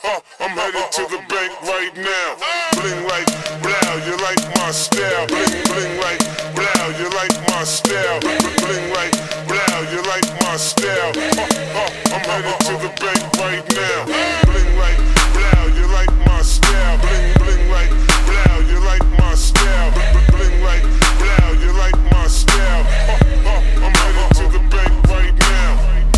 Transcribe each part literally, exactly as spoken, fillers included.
uh, I'm headed to the bank right now. Bling like blow, you like my style. Bling bling like blow, you like my style. Bling like blow, you like my style. Uh, uh, I'm headed to the bank right now. Bling like blow, you like my style. Bling bling like blow, you like my style. Bling like blow, you like my style. Uh, uh, I'm headed to the bank right now.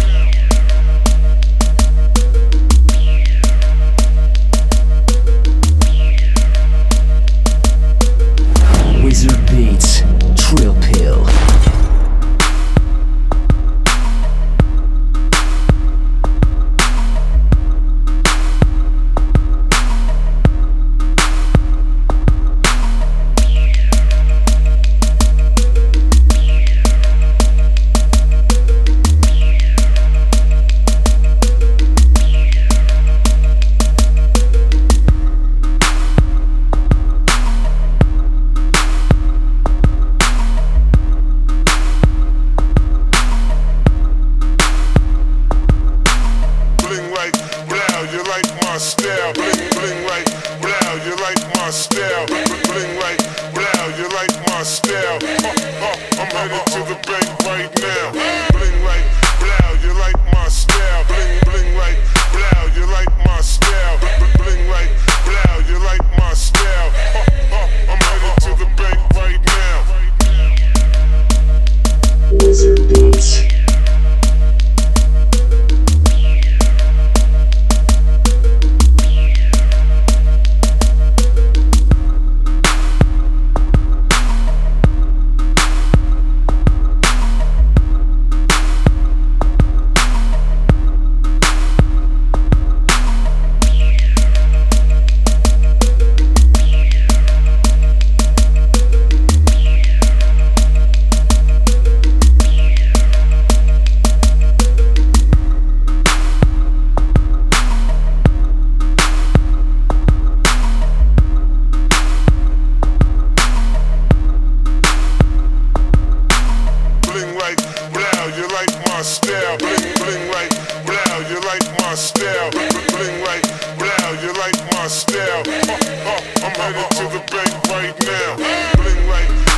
Wizard Beats, Trill Pill. You like my style, bling bling like blow, you like my style, bling like blow, you like my style. Uh, uh, I'm headed to the bank right now. Bling like blow, you like my style, bling bling like blow, you like my style, bling like blow, you like my style. Uh, uh, I'm headed to the bank right now. Wizard Beats. You like my style, bling bling like blow, you like my style, bling like blow, you like my style. Uh, uh, I'm headed to the bank right now. Bling like